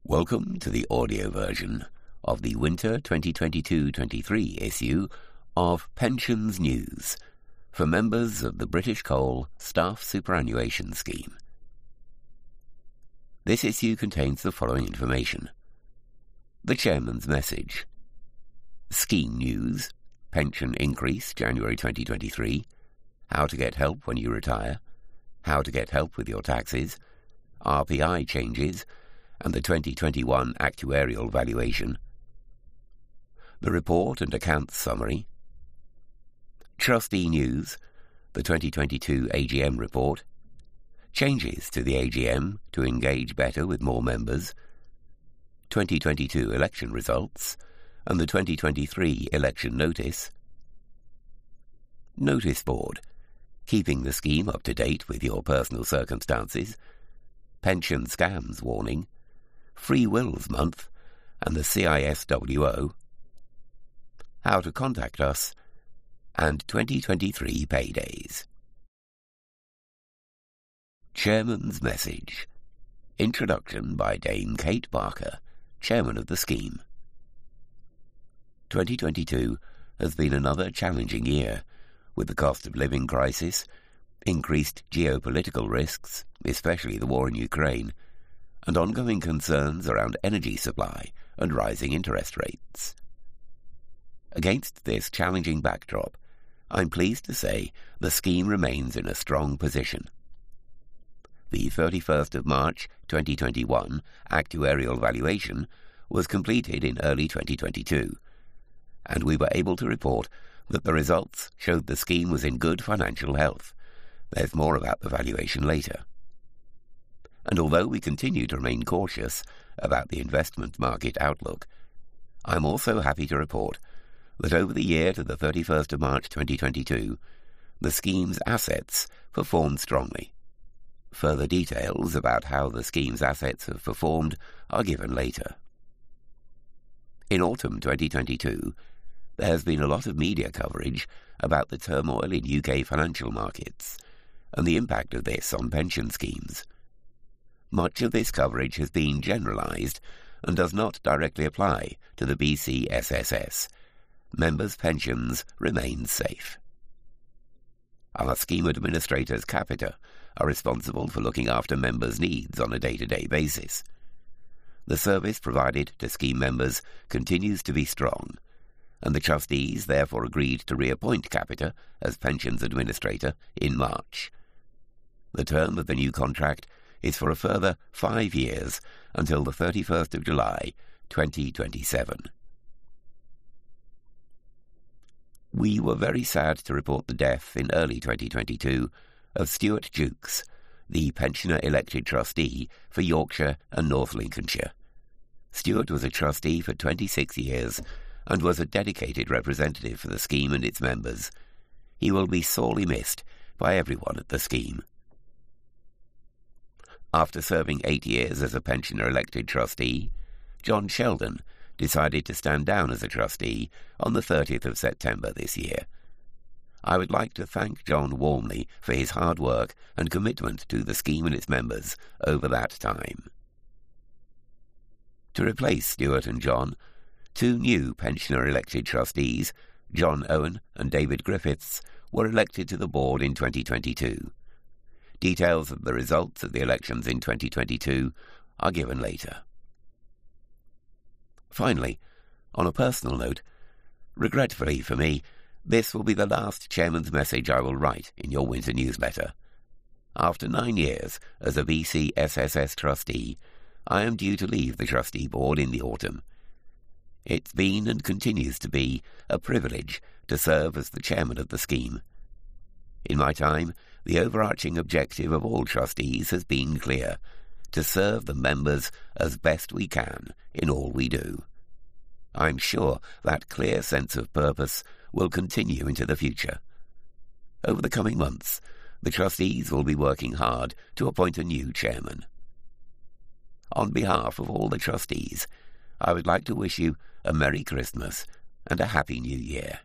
Welcome to the audio version of the Winter 2022-23 issue of Pensions News for members of the British Coal Staff Superannuation Scheme. This issue contains the following information. The Chairman's Message. Scheme News. Pension Increase January 2023. How to get help when you retire. How to get help with your taxes. RPI changes and the 2021 actuarial valuation, the report and accounts summary, Trustee News, the 2022 AGM report, changes to the AGM to engage better with more members, 2022 election results, and the 2023 election notice, notice board, keeping the scheme up to date with your personal circumstances, pension scams warning, Free Wills Month, and the CISWO, how to contact us, and 2023 paydays. Chairman's Message. Introduction by Dame Kate Barker, Chairman of the scheme. 2022 has been another challenging year, with the cost of living crisis, increased geopolitical risks, especially the war in Ukraine, and ongoing concerns around energy supply and rising interest rates. Against this challenging backdrop, I'm pleased to say the scheme remains in a strong position. The 31st of March 2021 actuarial valuation was completed in early 2022, and we were able to report that the results showed the scheme was in good financial health. There's more about the valuation later. And although we continue to remain cautious about the investment market outlook, I'm also happy to report that over the year to the 31st of March 2022, the scheme's assets performed strongly. Further details about how the scheme's assets have performed are given later. In autumn 2022, there has been a lot of media coverage about the turmoil in UK financial markets and the impact of this on pension schemes. Much of this coverage has been generalised and does not directly apply to the BCSSS. Members' pensions remain safe. Our scheme administrators Capita are responsible for looking after members' needs on a day-to-day basis. The service provided to scheme members continues to be strong, and the trustees therefore agreed to reappoint Capita as pensions administrator in March. The term of the new contract is for a further 5 years until the 31st of July 2027. We were very sad to report the death in early 2022 of Stuart Jukes, the pensioner-elected trustee for Yorkshire and North Lincolnshire. Stuart was a trustee for 26 years and was a dedicated representative for the scheme and its members. He will be sorely missed by everyone at the scheme. After serving 8 years as a pensioner-elected trustee, John Sheldon decided to stand down as a trustee on the 30th of September this year. I would like to thank John warmly for his hard work and commitment to the scheme and its members over that time. To replace Stuart and John, 2 new pensioner-elected trustees, John Owen and David Griffiths, were elected to the board in 2022. Details of the results of the elections in 2022 are given later. Finally, on a personal note, regretfully for me, this will be the last Chairman's Message I will write in your winter newsletter. After 9 years as a BCSSS trustee, I am due to leave the trustee board in the autumn. It's been and continues to be a privilege to serve as the chairman of the scheme. In my time, the overarching objective of all trustees has been clear: to serve the members as best we can in all we do. I'm sure that clear sense of purpose will continue into the future. Over the coming months, the trustees will be working hard to appoint a new chairman. On behalf of all the trustees, I would like to wish you a Merry Christmas and a Happy New Year.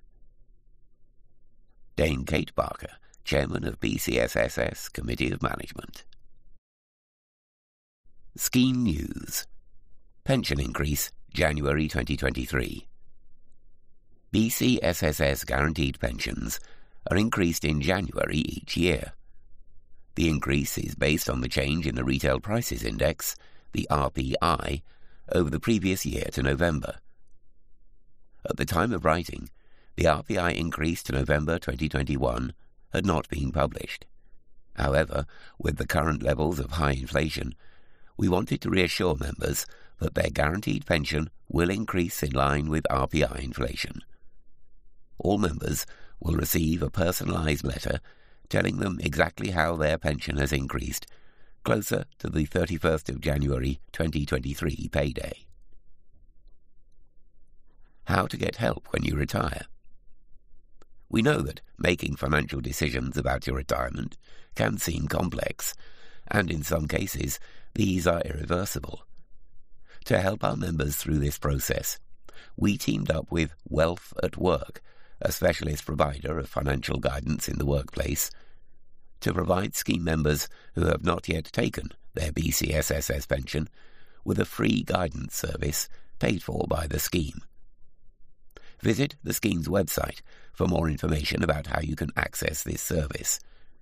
Dame Kate Barker, Chairman of BCSSS Committee of Management. Scheme News. Pension increase January 2023. BCSSS guaranteed pensions are increased in January each year. The increase is based on the change in the Retail Prices Index, the RPI, over the previous year to November. At the time of writing, the RPI increase to November 2021 had not been published. However, with the current levels of high inflation, we wanted to reassure members that their guaranteed pension will increase in line with RPI inflation. All members will receive a personalised letter telling them exactly how their pension has increased, closer to the 31st of January 2023 payday. How to get help when you retire. We know that making financial decisions about your retirement can seem complex, and in some cases, these are irreversible. To help our members through this process, we teamed up with Wealth at Work, a specialist provider of financial guidance in the workplace, to provide scheme members who have not yet taken their BCSSS pension with a free guidance service paid for by the scheme. Visit the scheme's website for more information about how you can access this service.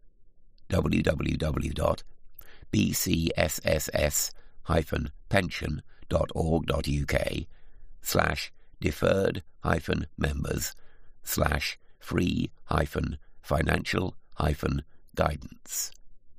www.bcsshpension.org.uk/deferred-members/free-financial-guidance.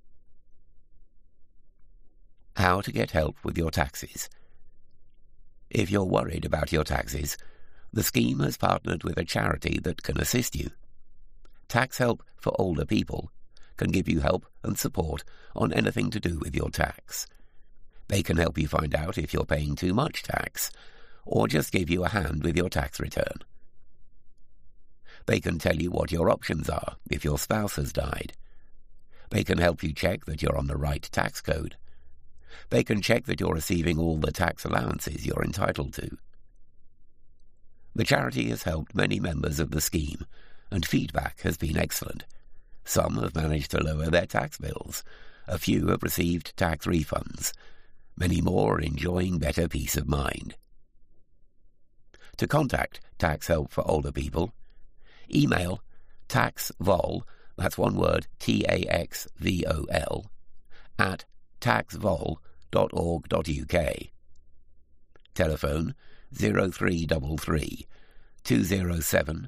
How to get help with your taxes. If you're worried about your taxes, the scheme has partnered with a charity that can assist you. Tax Help for Older People can give you help and support on anything to do with your tax. They can help you find out if you're paying too much tax, or just give you a hand with your tax return. They can tell you what your options are if your spouse has died. They can help you check that you're on the right tax code. They can check that you're receiving all the tax allowances you're entitled to. The charity has helped many members of the scheme, and feedback has been excellent. Some have managed to lower their tax bills. A few have received tax refunds. Many more are enjoying better peace of mind. To contact Tax Help for Older People, email taxvol, that's one word, TAXVOL, at taxvol.org.uk. Telephone 0333 207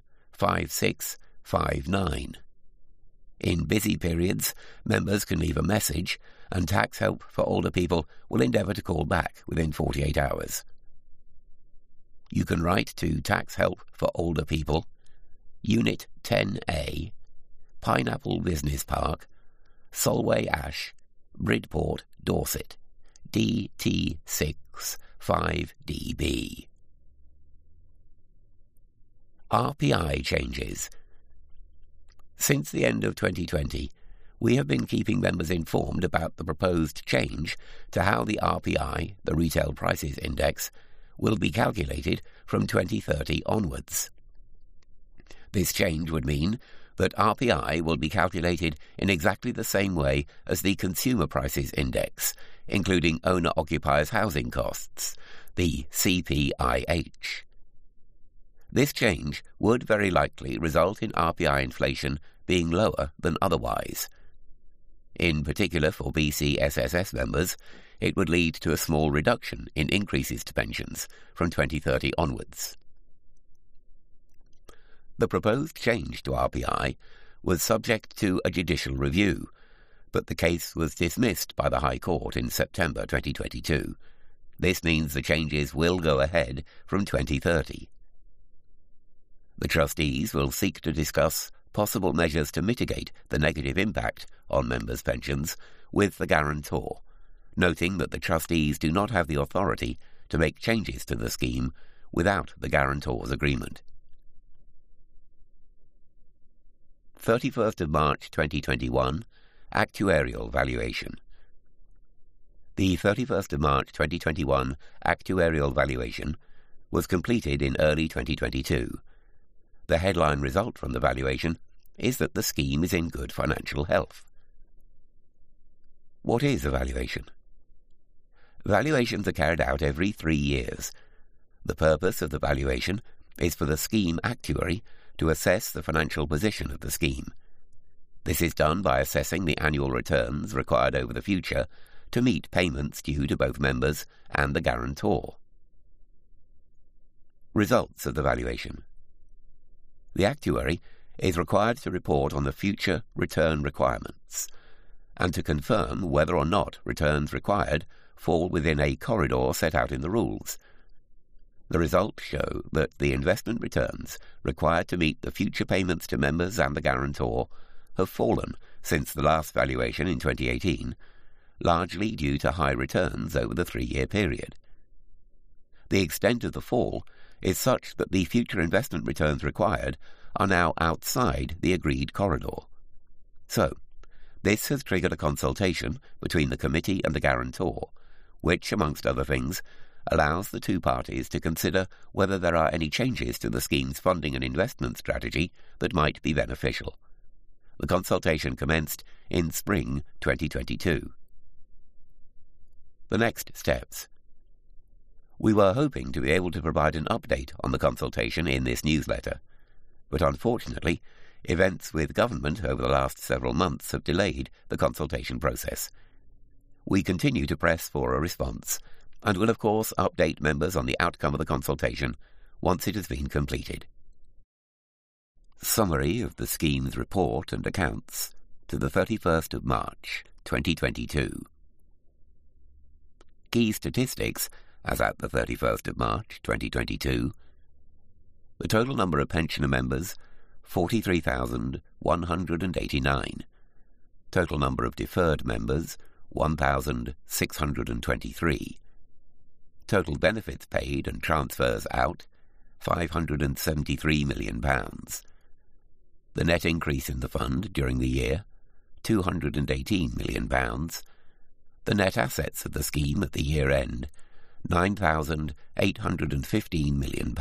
5659. In busy periods, members can leave a message, and Tax Help for Older People will endeavour to call back within 48 hours. You can write to Tax Help for Older People, Unit 10A, Pineapple Business Park, Solway Ash, Bridport, Dorset, DT6 5DB. RPI changes. Since the end of 2020, we have been keeping members informed about the proposed change to how the RPI, the Retail Prices Index, will be calculated from 2030 onwards. This change would mean that RPI will be calculated in exactly the same way as the Consumer Prices Index, including owner-occupiers' housing costs, the CPIH. This change would very likely result in RPI inflation being lower than otherwise. In particular for BCSSS members, it would lead to a small reduction in increases to pensions from 2030 onwards. The proposed change to RPI was subject to a judicial review, but the case was dismissed by the High Court in September 2022. This means the changes will go ahead from 2030. The trustees will seek to discuss possible measures to mitigate the negative impact on members' pensions with the guarantor, noting that the trustees do not have the authority to make changes to the scheme without the guarantor's agreement. 31st of March 2021, Actuarial Valuation. The 31st of March 2021 actuarial valuation was completed in early 2022. The headline result from the valuation is that the scheme is in good financial health. What is a valuation? Valuations are carried out every 3 years. The purpose of the valuation is for the scheme actuary to assess the financial position of the scheme. This is done by assessing the annual returns required over the future to meet payments due to both members and the guarantor. Results of the valuation. The actuary is required to report on the future return requirements and to confirm whether or not returns required fall within a corridor set out in the rules. The results show that the investment returns required to meet the future payments to members and the guarantor have fallen since the last valuation in 2018, largely due to high returns over the 3-year period. The extent of the fall is such that the future investment returns required are now outside the agreed corridor. So, this has triggered a consultation between the committee and the guarantor, which, amongst other things, allows the two parties to consider whether there are any changes to the scheme's funding and investment strategy that might be beneficial. The consultation commenced in spring 2022. The next steps. We were hoping to be able to provide an update on the consultation in this newsletter, but unfortunately, events with government over the last several months have delayed the consultation process. We continue to press for a response, and will of course update members on the outcome of the consultation once it has been completed. Summary of the scheme's report and accounts to the 31st of March 2022. Key statistics as at the 31st of March 2022. The total number of pensioner members 43,189. Total number of deferred members 1,623. Total benefits paid and transfers out £573 million. The net increase in the fund during the year £218 million. The net assets of the scheme at the year end £9,815 million.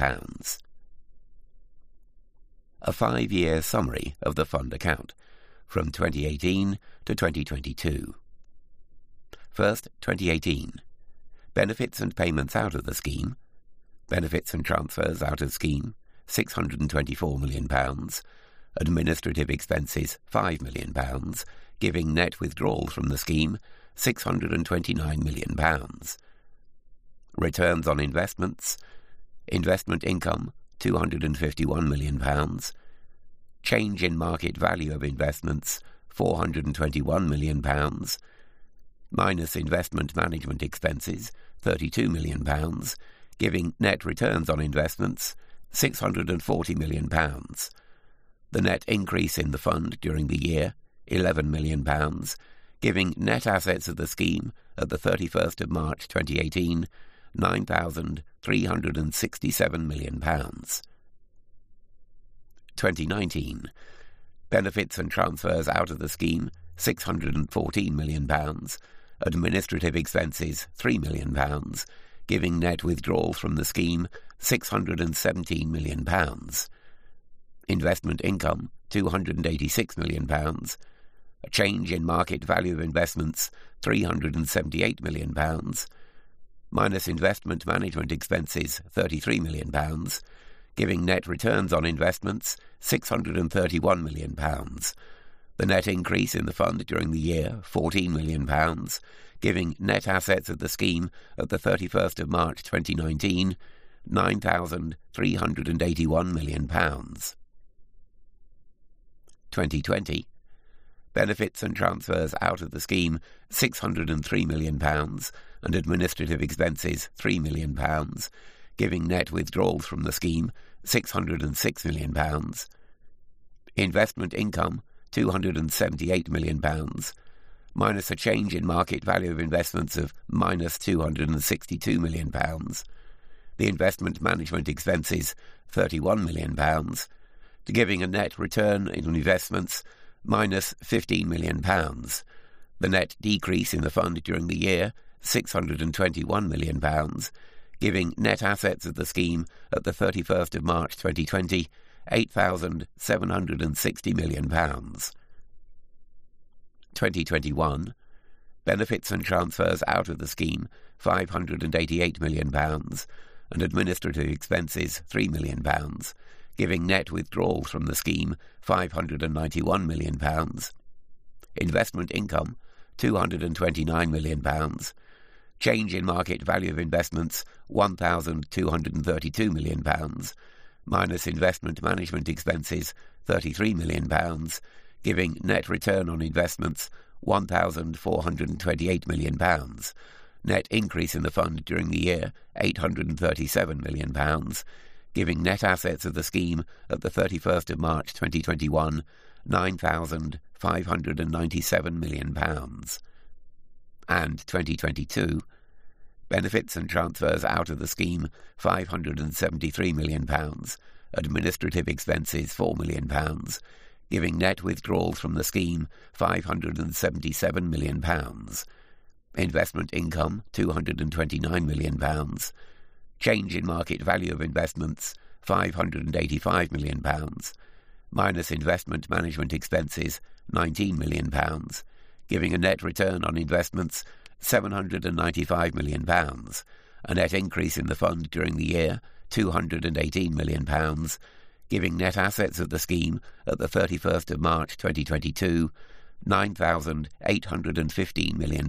A 5-year summary of the fund account from 2018 to 2022. First, 2018. Benefits and payments out of the scheme. Benefits and transfers out of scheme, £624 million. Administrative expenses, £5 million, giving net withdrawals from the scheme, £629 million. Returns on investments. Investment income, £251 million. Change in market value of investments, £421 million. Minus investment management expenses, £32 million, giving net returns on investments, £640 million. The net increase in the fund during the year, £11 million, giving net assets of the scheme at the 31st of March 2018, £9,367 million. 2019. Benefits and transfers out of the scheme, £614 million. Administrative expenses, £3 million, giving net withdrawals from the scheme, £617 million. Investment income, £286 million. A change in market value of investments, £378 million. Minus investment management expenses, £33 million, giving net returns on investments, £631 million. The net increase in the fund during the year, £14 million, giving net assets of the scheme at the 31st of March 2019, £9,381 million. 2020. Benefits and transfers out of the scheme, £603 million, and administrative expenses, £3 million, giving net withdrawals from the scheme, £606 million. Investment income, £278 million, minus a change in market value of investments of minus £262 million. The investment management expenses, £31 million, giving a net return in investments, minus £15 million. The net decrease in the fund during the year, £621 million, giving net assets of the scheme at the 31st of March 2020, £8,760 million. 2021. benefits and transfers out of the scheme £588 million, and administrative expenses £3 million, giving net withdrawals from the scheme £591 million, investment income £229 million, change in market value of investments £1,232 million, minus investment management expenses £33 million, giving net return on investments £1,428 million, net increase in the fund during the year £837 million, giving net assets of the scheme at the 31st of March 2021 £9,597 million. And 2022, benefits and transfers out of the scheme £573 million, administrative expenses £4 million, giving net withdrawals from the scheme £577 million, investment income £229 million, change in market value of investments £585 million, minus investment management expenses £19 million, giving a net return on investments £795 million, a net increase in the fund during the year £218 million, giving net assets of the scheme at the 31st of March 2022 £9,815 million.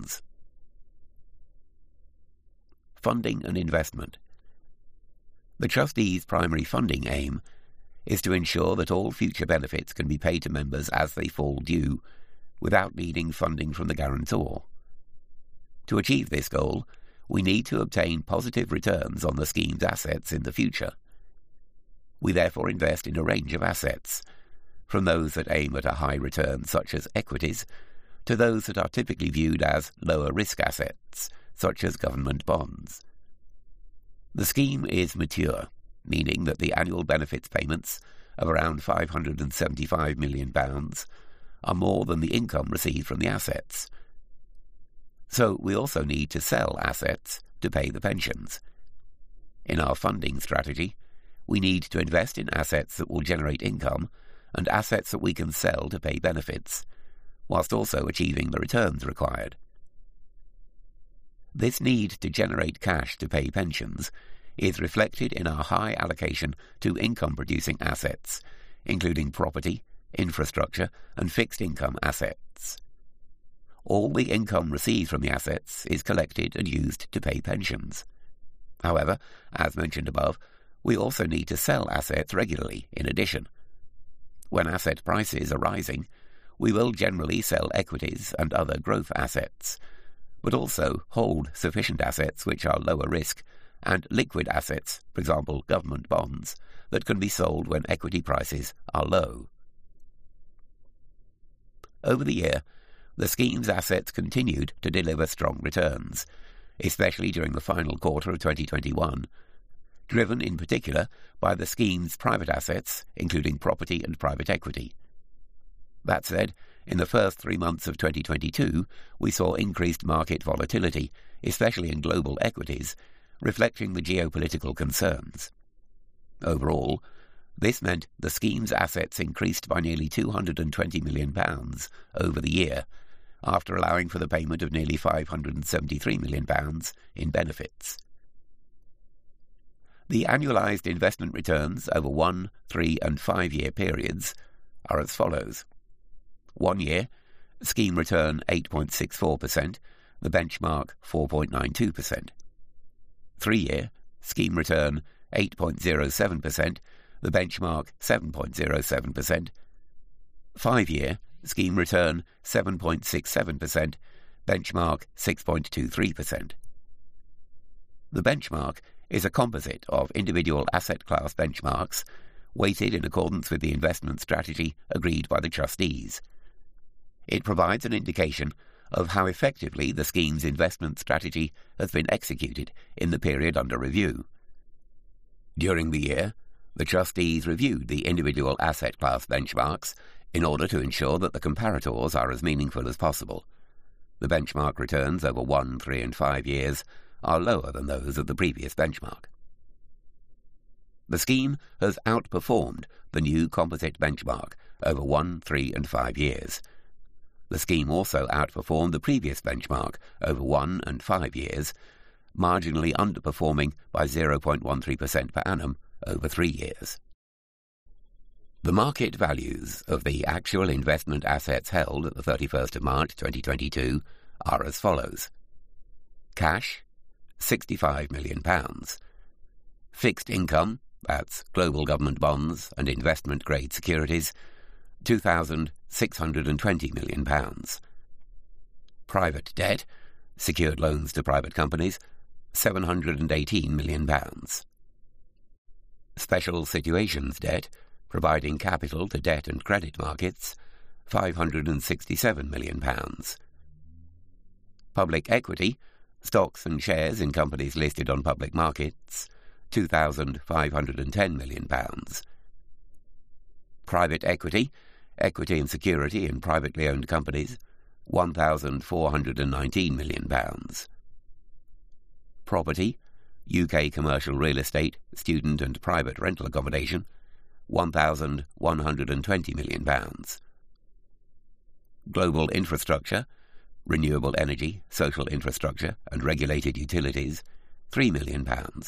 Funding and investment. The trustees' primary funding aim is to ensure that all future benefits can be paid to members as they fall due, without needing funding from the guarantor. To achieve this goal, we need to obtain positive returns on the scheme's assets in the future. We therefore invest in a range of assets, from those that aim at a high return such as equities, to those that are typically viewed as lower risk assets such as government bonds. The scheme is mature, meaning that the annual benefits payments of around £575 million are more than the income received from the assets. So we also need to sell assets to pay the pensions. In our funding strategy, we need to invest in assets that will generate income and assets that we can sell to pay benefits, whilst also achieving the returns required. This need to generate cash to pay pensions is reflected in our high allocation to income-producing assets, including property, infrastructure, and fixed income assets. All the income received from the assets is collected and used to pay pensions. However, as mentioned above, we also need to sell assets regularly in addition. When asset prices are rising, we will generally sell equities and other growth assets, but also hold sufficient assets which are lower risk and liquid assets, for example government bonds, that can be sold when equity prices are low. Over the year, the scheme's assets continued to deliver strong returns, especially during the final quarter of 2021, driven in particular by the scheme's private assets, including property and private equity. That said, in the first 3 months of 2022, we saw increased market volatility, especially in global equities, reflecting the geopolitical concerns. Overall, this meant the scheme's assets increased by nearly £220 million over the year, after allowing for the payment of nearly £573 million in benefits. The annualized investment returns over 1, 3 and 5 year periods are as follows. 1 year, scheme return 8.64%, the benchmark 4.92%. 3 year, scheme return 8.07%, the benchmark 7.07%. 5 year, scheme return 7.67%, benchmark 6.23%. The benchmark is a composite of individual asset class benchmarks, weighted in accordance with the investment strategy agreed by the trustees. It provides an indication of how effectively the scheme's investment strategy has been executed in the period under review. During the year, the trustees reviewed the individual asset class benchmarks in order to ensure that the comparators are as meaningful as possible. The benchmark returns over 1, 3 and 5 years are lower than those of the previous benchmark. The scheme has outperformed the new composite benchmark over 1, 3 and 5 years. The scheme also outperformed the previous benchmark over 1 and 5 years, marginally underperforming by 0.13% per annum over 3 years. The market values of the actual investment assets held at the 31st of March 2022 are as follows. Cash, £65 million. Fixed income, that's global government bonds and investment-grade securities, £2,620 million. Private debt, secured loans to private companies, £718 million. Special situations debt, providing capital to debt and credit markets, £567 million. Public equity, stocks and shares in companies listed on public markets, £2,510 million. Private equity, equity and security in privately owned companies, £1,419 million. Property, UK commercial real estate, student and private rental accommodation, £1,120 million. Global infrastructure, renewable energy, social infrastructure and regulated utilities, £3 million.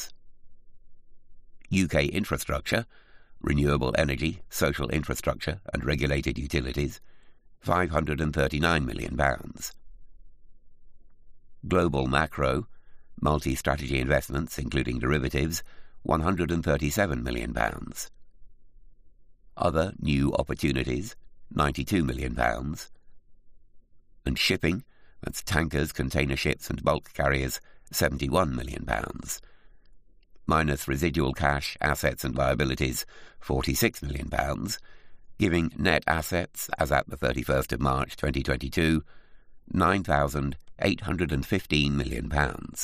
UK infrastructure, renewable energy, social infrastructure and regulated utilities, £539 million. Global macro, multi-strategy investments including derivatives, £137 million. Other new opportunities, £92 million. And shipping, that's tankers, container ships and bulk carriers, £71 million. Minus residual cash, assets and liabilities, £46 million, giving net assets, as at the 31st of March 2022, £9,815 million.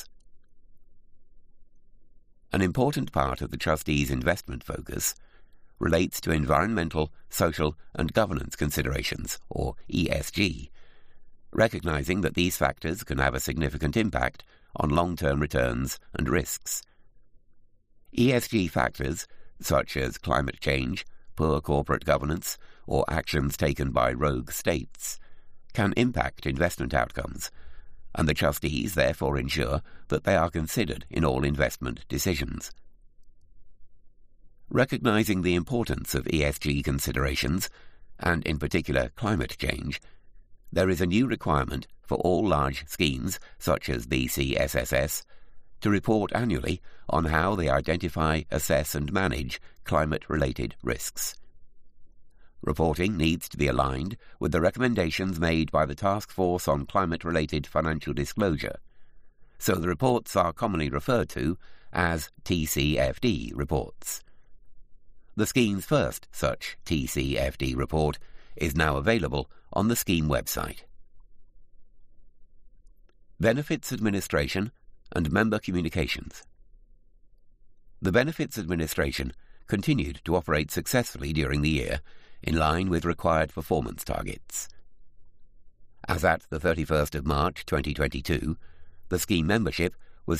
An important part of the trustees' investment focus relates to environmental, social and governance considerations, or ESG, recognising that these factors can have a significant impact on long-term returns and risks. ESG factors, such as climate change, poor corporate governance, or actions taken by rogue states, can impact investment outcomes, and the trustees therefore ensure that they are considered in all investment decisions. Recognising the importance of ESG considerations, and in particular climate change, there is a new requirement for all large schemes, such as BCSSS, to report annually on how they identify, assess and manage climate-related risks. Reporting needs to be aligned with the recommendations made by the Task Force on Climate-Related Financial Disclosure, so the reports are commonly referred to as TCFD reports. The scheme's first such TCFD report is now available on the scheme website. Benefits Administration and Member Communications. The Benefits Administration continued to operate successfully during the year in line with required performance targets. As at the 31st of March 2022, the scheme membership was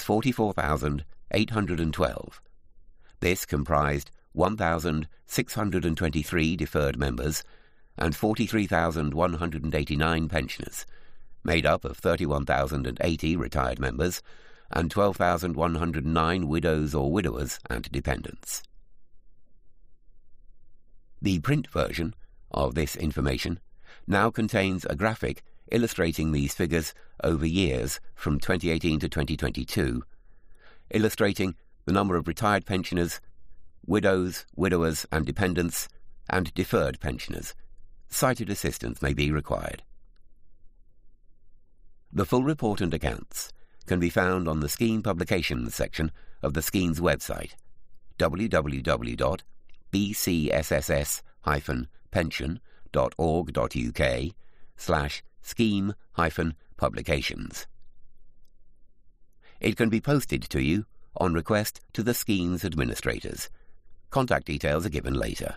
44,812. This comprised 1,623 deferred members and 43,189 pensioners, made up of 31,080 retired members and 12,109 widows or widowers and dependents. The print version of this information now contains a graphic illustrating these figures over years from 2018 to 2022, illustrating the number of retired pensioners, widows, widowers and dependents, and deferred pensioners. Sighted assistance may be required. The full report and accounts can be found on the Scheme Publications section of the scheme's website, www.bcsss-pension.org.uk/scheme-publications. It can be posted to you on request to the scheme's administrators. Contact details are given later.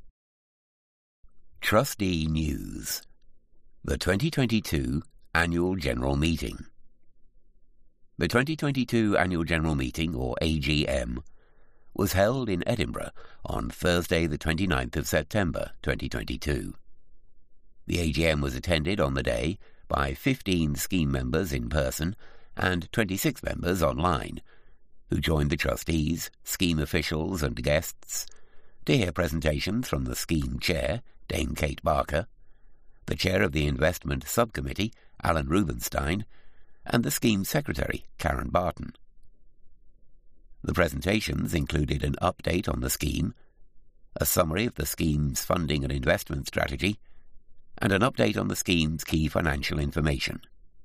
Trustee News. The 2022 Annual General Meeting. The 2022 Annual General Meeting, or AGM, was held in Edinburgh on Thursday the 29th of September 2022. The AGM was attended on the day by 15 scheme members in person and 26 members online, who joined the trustees, scheme officials and guests to hear presentations from the scheme chair, Dame Kate Barker, the chair of the investment subcommittee, Alan Rubenstein, and the scheme secretary, Karen Barton. The presentations included an update on the scheme, a summary of the scheme's funding and investment strategy, and an update on the scheme's key financial information.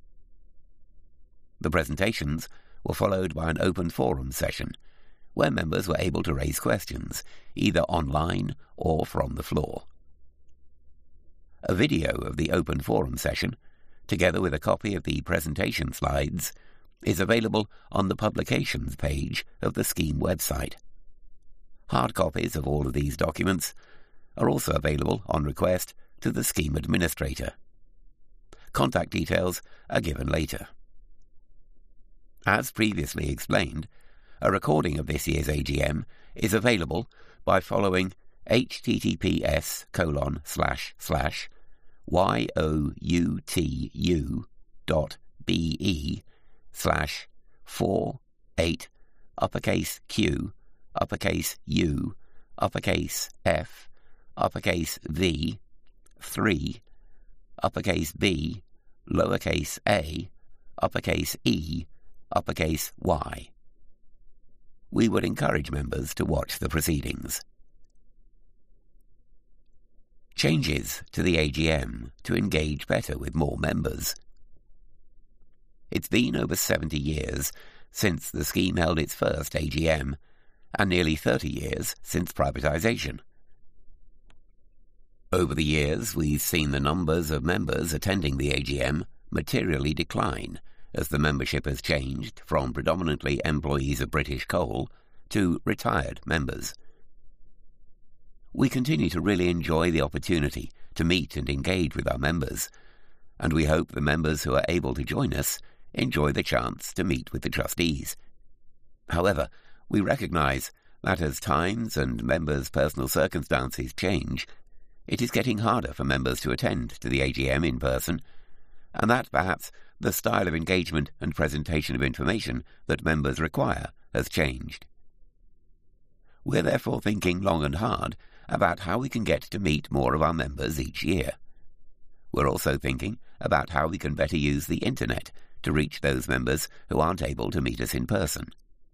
The presentations were followed by an open forum session, where members were able to raise questions, either online or from the floor. A video of the open forum session, together with a copy of the presentation slides, is available on the publications page of the scheme website. Hard copies of all of these documents are also available on request to the scheme administrator. Contact details are given later. As previously explained, a recording of this year's AGM is available by following https://youtu.be/48 uppercase Q uppercase U uppercase F uppercase V 3 uppercase B lowercase a uppercase E uppercase Y. We would encourage members to watch the proceedings. Changes to the AGM to engage better with more members. It's been over 70 years since the scheme held its first AGM, and nearly 30 years since privatisation. Over the years, we've seen the numbers of members attending the AGM materially decline as the membership has changed from predominantly employees of British Coal to retired members. We continue to really enjoy the opportunity to meet and engage with our members, and we hope the members who are able to join us enjoy the chance to meet with the trustees. However, we recognise that as times and members' personal circumstances change, it is getting harder for members to attend to the AGM in person, and that perhaps the style of engagement and presentation of information that members require has changed. We're therefore thinking long and hard about how we can get to meet more of our members each year. We're also thinking about how we can better use the internet to reach those members who aren't able to meet us in person.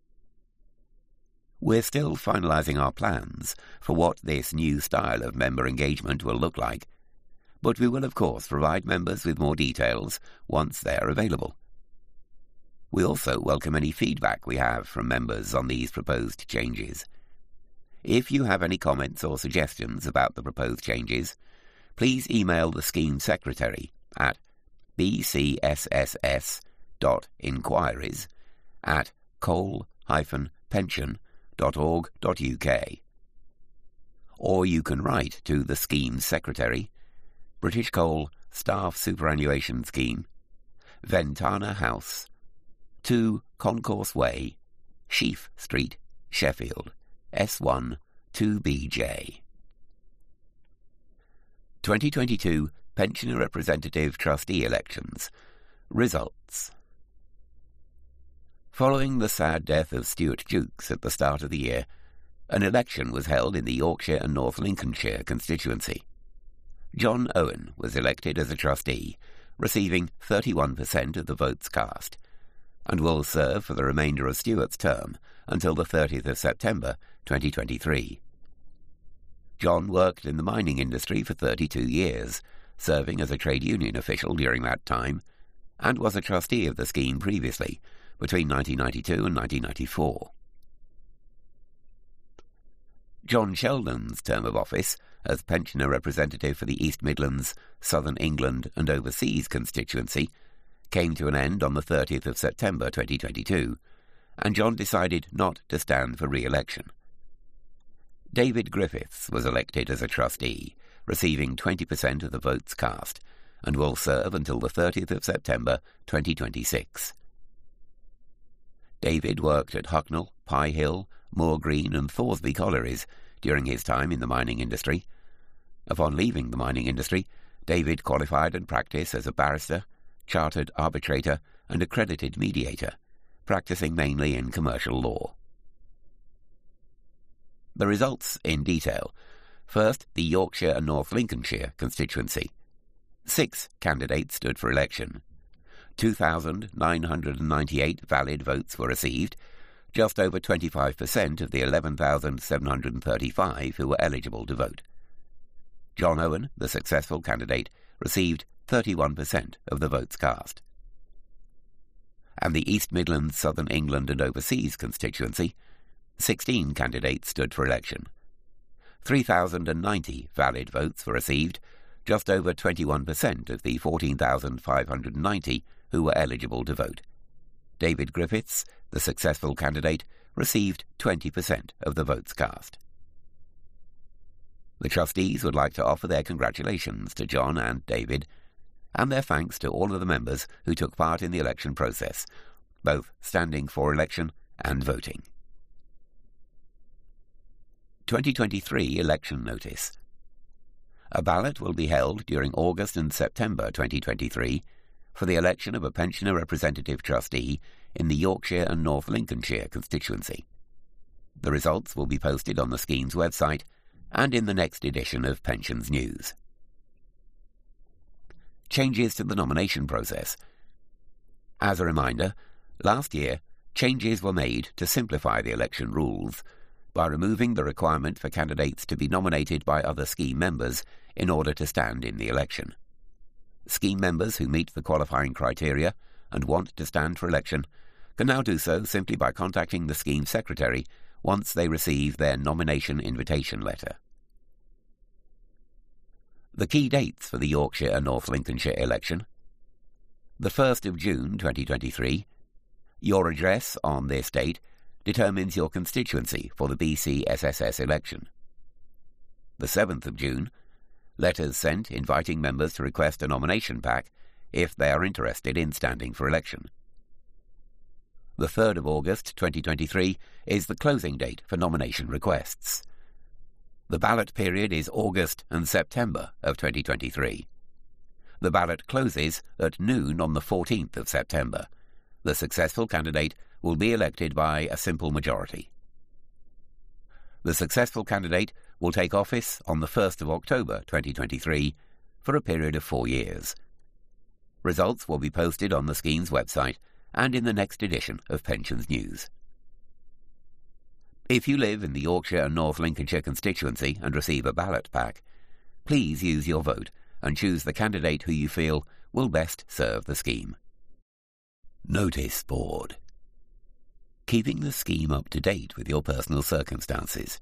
We're still finalising our plans for what this new style of member engagement will look like, but we will of course provide members with more details once they are available. We also welcome any feedback we have from members on these proposed changes. If you have any comments or suggestions about the proposed changes, please email the scheme secretary at bcss.inquiries@coal-pension.org.uk, or you can write to the scheme secretary, British Coal Staff Superannuation Scheme, Ventana House, 2 Concourse Way, Sheaf Street, Sheffield, S1 2BJ. 2022 Pensioner Representative Trustee Elections. Results. Following the sad death of Stuart Jukes at the start of the year, an election was held in the Yorkshire and North Lincolnshire constituency. John Owen was elected as a trustee, receiving 31% of the votes cast, and will serve for the remainder of Stuart's term until the 30th of September 2023. John worked in the mining industry for 32 years, serving as a trade union official during that time, and was a trustee of the scheme previously, between 1992 and 1994. John Sheldon's term of office as pensioner representative for the East Midlands, Southern England and Overseas constituency came to an end on the 30th of September 2022, and John decided not to stand for re-election. David Griffiths was elected as a trustee, receiving 20% of the votes cast, and will serve until the 30th of September 2026. David worked at Hucknall, Pye Hill, Moor Green and Thoresby collieries during his time in the mining industry. Upon leaving the mining industry, David qualified and practiced as a barrister, chartered arbitrator and accredited mediator, practicing mainly in commercial law. The results in detail. First, the Yorkshire and North Lincolnshire constituency. 6 candidates stood for election. 2,998 valid votes were received, just over 25% of the 11,735 who were eligible to vote. John Owen, the successful candidate, received 31% of the votes cast. And the East Midlands, Southern England and Overseas constituency, 16 candidates stood for election. 3,090 valid votes were received, just over 21% of the 14,590 who were eligible to vote. David Griffiths, the successful candidate, received 20% of the votes cast. The trustees would like to offer their congratulations to John and David, and their thanks to all of the members who took part in the election process, both standing for election and voting. 2023 election notice. A ballot will be held during August and September 2023 for the election of a pensioner representative trustee in the Yorkshire and North Lincolnshire constituency. The results will be posted on the scheme's website and in the next edition of Pensions News. Changes to the nomination process. As a reminder, last year, changes were made to simplify the election rules by removing the requirement for candidates to be nominated by other scheme members in order to stand in the election. Scheme members who meet the qualifying criteria and want to stand for election can now do so simply by contacting the scheme secretary once they receive their nomination invitation letter. The key dates for the Yorkshire and North Lincolnshire election. The 1st of June 2023. Your address on this date determines your constituency for the BCSSS election. The 7th of June. Letters sent inviting members to request a nomination pack if they are interested in standing for election. The 3rd of August 2023 is the closing date for nomination requests. The ballot period is August and September of 2023. The ballot closes at noon on the 14th of September. The successful candidate will be elected by a simple majority. The successful candidate will take office on the 1st of October 2023 for a period of 4 years. Results will be posted on the scheme's website and in the next edition of Pensions News. If you live in the Yorkshire and North Lincolnshire constituency and receive a ballot pack, please use your vote and choose the candidate who you feel will best serve the scheme. Notice Board. Keeping the scheme up to date with your personal circumstances.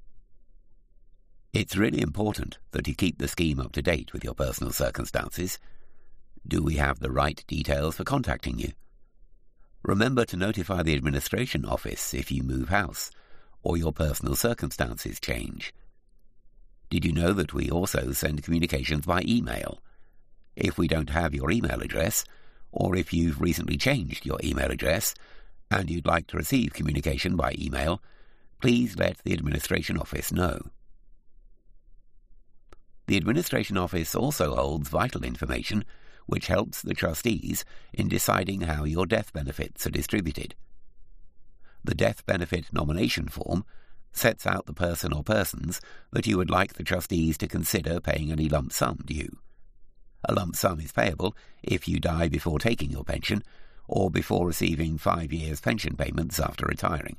It's really important that you keep the scheme up to date with your personal circumstances. Do we have the right details for contacting you? Remember to notify the administration office if you move house or your personal circumstances change. Did you know that we also send communications by email? If we don't have your email address, or if you've recently changed your email address and you'd like to receive communication by email, please let the administration office know. The administration office also holds vital information which helps the trustees in deciding how your death benefits are distributed. The death benefit nomination form sets out the person or persons that you would like the trustees to consider paying any lump sum due. A lump sum is payable if you die before taking your pension or before receiving 5 years' pension payments after retiring.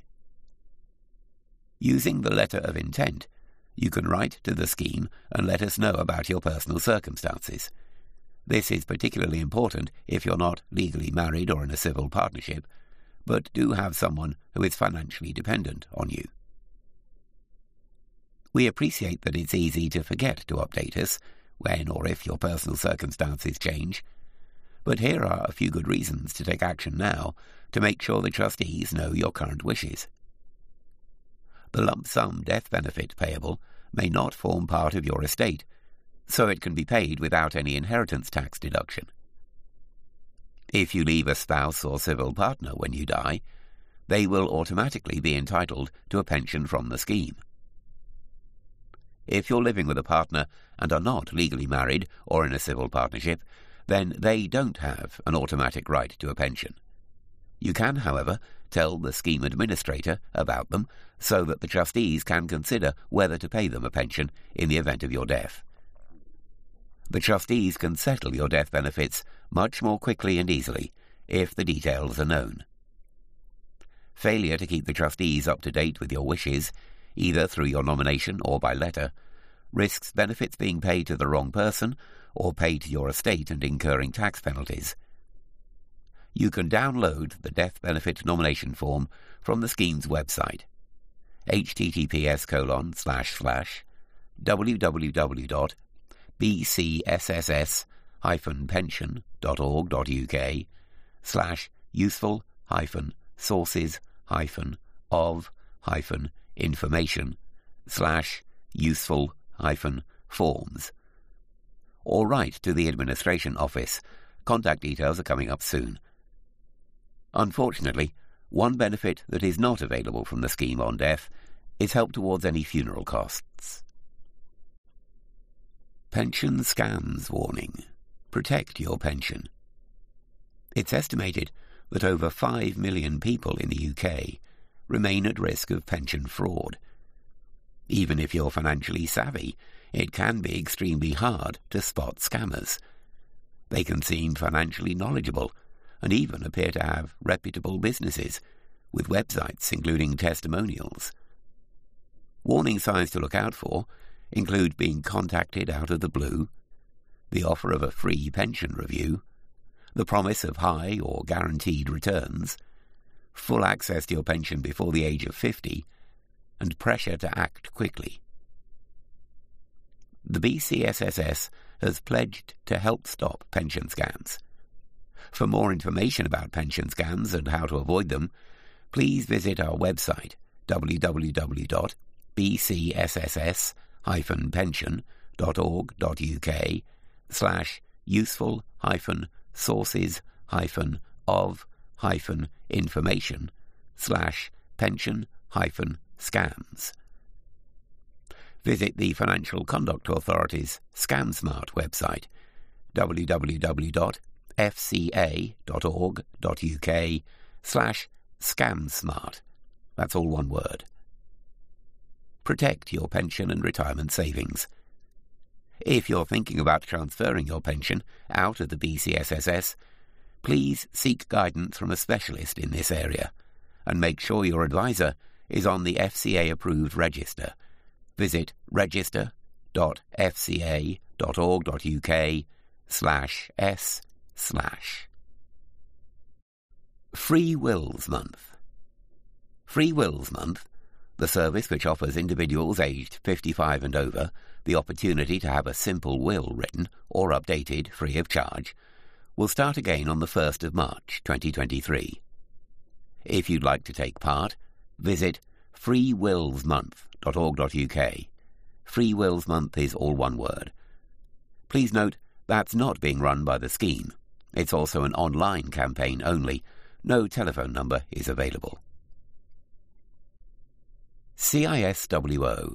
Using the letter of intent, you can write to the scheme and let us know about your personal circumstances. This is particularly important if you're not legally married or in a civil partnership, but do have someone who is financially dependent on you. We appreciate that it's easy to forget to update us when or if your personal circumstances change, but here are a few good reasons to take action now to make sure the trustees know your current wishes. The lump sum death benefit payable may not form part of your estate, so it can be paid without any inheritance tax deduction. If you leave a spouse or civil partner when you die, they will automatically be entitled to a pension from the scheme. If you're living with a partner and are not legally married or in a civil partnership, then they don't have an automatic right to a pension. You can, however, tell the scheme administrator about them so that the trustees can consider whether to pay them a pension in the event of your death. The trustees can settle your death benefits much more quickly and easily if the details are known. Failure to keep the trustees up to date with your wishes, either through your nomination or by letter, risks benefits being paid to the wrong person or paid to your estate and incurring tax penalties. You can download the death benefit nomination form from the scheme's website, https://www.bcss-pension.org.uk/useful-of-useful-forms, or write to the administration office. Contact details are coming up soon. Unfortunately, one benefit that is not available from the scheme on death is help towards any funeral costs. Pension scams warning. Protect your pension. It's estimated that over 5 million people in the UK remain at risk of pension fraud. Even if you're financially savvy, it can be extremely hard to spot scammers. They can seem financially knowledgeable and even appear to have reputable businesses, with websites including testimonials. Warning signs to look out for include being contacted out of the blue, the offer of a free pension review, the promise of high or guaranteed returns, full access to your pension before the age of 50, and pressure to act quickly. The BCSSS has pledged to help stop pension scams. For more information about pension scams and how to avoid them, please visit our website www.bcssS-pension.org.uk/useful-sources-of-pension-scams. Visit the Financial Conduct Authority's ScamSmart website www.fca.org.uk/ScamSmart. That's all one word. Protect your pension and retirement savings. If you're thinking about transferring your pension out of the BCSSS, please seek guidance from a specialist in this area and make sure your advisor is on the FCA-approved register. Visit register.fca.org.uk/s/ Free Wills Month. Free Wills Month, the service which offers individuals aged 55 and over the opportunity to have a simple will written or updated free of charge, will start again on the 1st of March 2023. If you'd like to take part, visit freewillsmonth.org.uk. Free Wills Month is all one word. Please note that's not being run by the scheme. It's also an online campaign only. No telephone number is available. CISWO.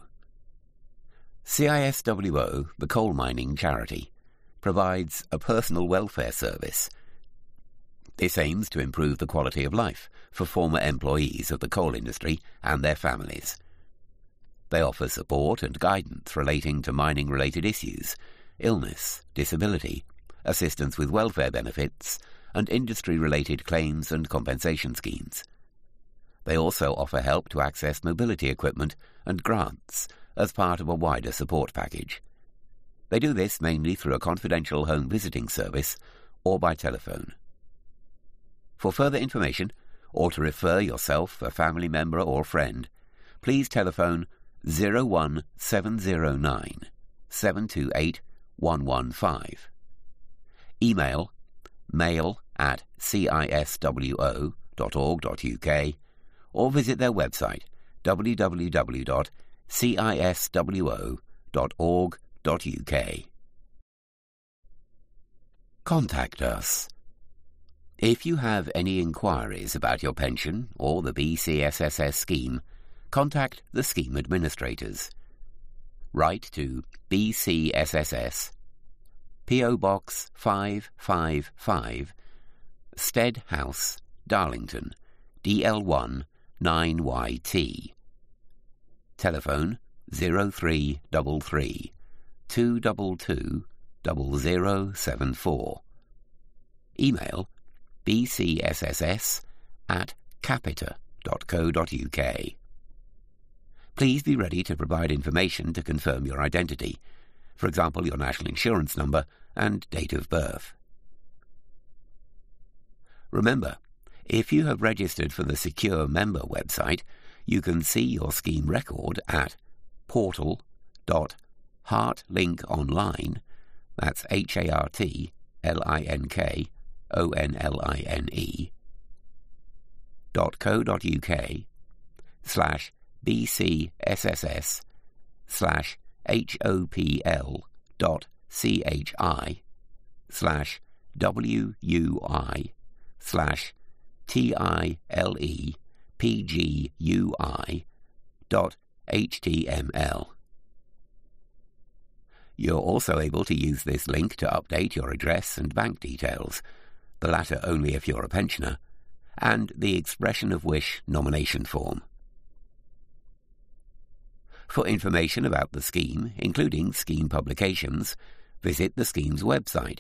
CISWO, the coal mining charity, provides a personal welfare service. This aims to improve the quality of life for former employees of the coal industry and their families. They offer support and guidance relating to mining-related issues, illness, disability, assistance with welfare benefits, and industry-related claims and compensation schemes. They also offer help to access mobility equipment and grants as part of a wider support package. They do this mainly through a confidential home visiting service or by telephone. For further information, or to refer yourself, a family member or friend, please telephone 01709 728 115. Email mail@ciswo.org.uk or visit their website www.ciswo.org.uk. Contact us. If you have any inquiries about your pension or the BCSSS scheme, contact the scheme administrators. write to BCSSS, P.O. Box 555, Stead House, Darlington, DL1 9YT. Telephone 0333 222 0074. Email bcsss@capita.co.uk. Please be ready to provide information to confirm your identity, for example your national insurance number and date of birth. Remember, if you have registered for the Secure Member website, you can see your scheme record at portal.heartlinkonline, that's HOPL.CHI/WUI/TILEPGUI.HTML. You're also able to use this link to update your address and bank details, the latter only if you're a pensioner, and the Expression of Wish nomination form. For information about the scheme, including scheme publications, visit the scheme's website,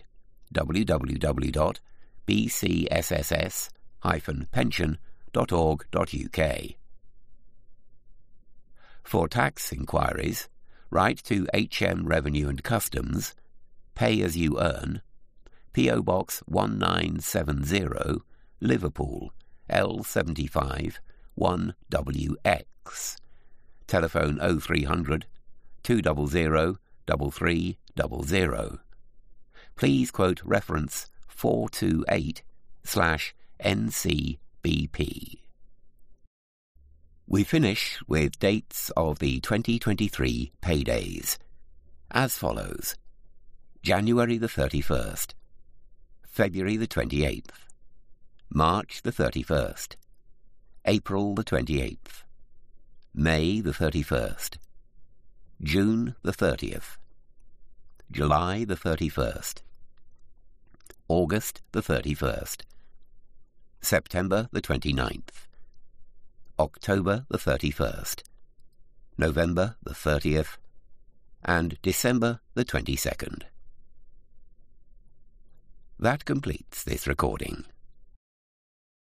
www.bcsss-pension.org.uk. For tax inquiries, write to HM Revenue and Customs, Pay As You Earn, P.O. Box 1970, Liverpool, L75 1WX. Telephone 0300 200 3300. Please quote reference 428/NCBP. We finish with dates of the 2023 paydays, as follows: January the 31st, February the 28th, March the 31st, April the 28th, May the 31st, June the 30th, July the 31st, August the 31st, September the 29th, October the 31st, November the 30th, and December the 22nd. That completes this recording.